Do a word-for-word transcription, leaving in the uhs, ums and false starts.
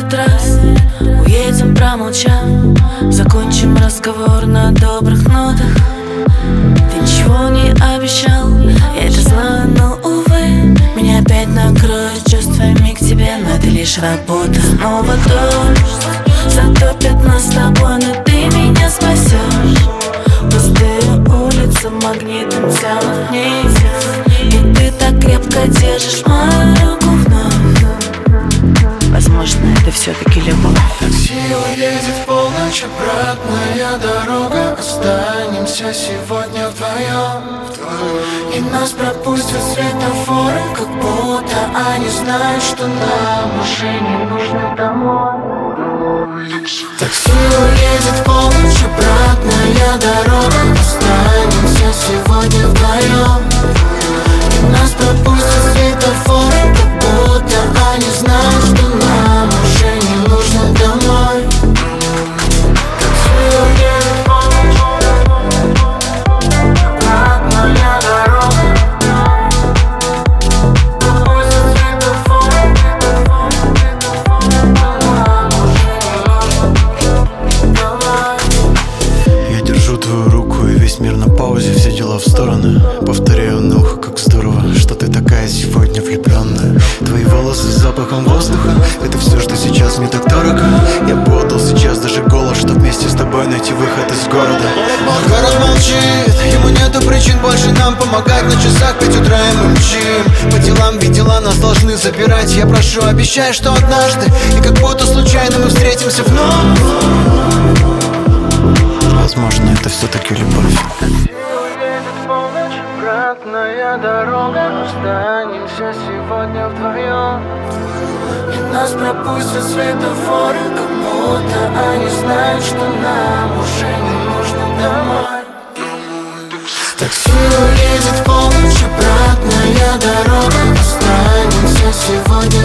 этот раз уедем промолчав, закончим разговор на добрых нотах. Ты ничего не обещал, я это знаю, но увы, меня опять накроют чувствами к тебе, но это лишь работа. Снова дождь затопит нас с тобой, но ты меня спасешь. Пустые улицы магнитом тянут вниз, и ты так крепко держишь мою руку вновь. Возможно, это все-таки любовь. Такси уедет в полночь, обратная дорога. Останемся сегодня вдвоем, и нас пропустят светофоры, как будто они знают, что нам уже не нужно домой. Такси уедет в полночь, обратная дорога. Останемся сегодня вдвоем, и нас пропустят светофоры, как будто они знают, что нам уже не нужно домой. Такси уедет в полночь, обратная дорога. Пропустят светофоры, нам уже не нужно домой. Я держу твою руку, и весь мир на паузе, все дела в стороны. Повторяю на ухо, как здорово, что ты такая сегодня влюбленная. Твои волосы с запахом воздуха, это все, что сейчас мне так дорого. Я бы отдал сейчас даже голос, чтоб вместе с тобой найти выход из города. Но город молчит, ему нету причин больше нам помогать. На часах пять утра и мы мчим по делам, ведь дела нас должны забирать. Я прошу, обещай, что однажды, и как будто случайно мы встретимся вновь. Возможно, это все-таки любовь. Обратная дорога, останемся сегодня вдвоем, и нас пропустят светофоры, как будто они знают, что нам уже не нужно домой. Такси уедет в полночь, обратная дорога. Останемся сегодня